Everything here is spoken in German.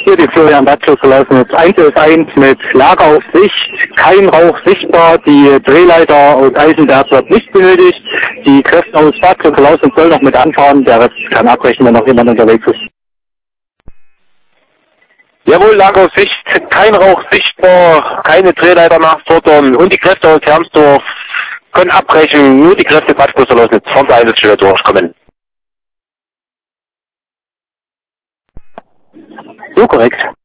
Hier die Florian Badschus verlassen jetzt 111 mit Lageraufsicht, kein Rauch sichtbar, die Drehleiter aus Eisenberg wird nicht benötigt, die Kräfte aus Badschus verlassen soll noch mit anfahren, der Rest kann abbrechen, wenn noch jemand unterwegs ist. Jawohl, Lageraufsicht, kein Rauch sichtbar, keine Drehleiter nachfordern und die Kräfte aus Hermsdorf können abbrechen, nur die Kräfte Badschus verlassen, von der Einsatzstelle durchkommen. So korrekt.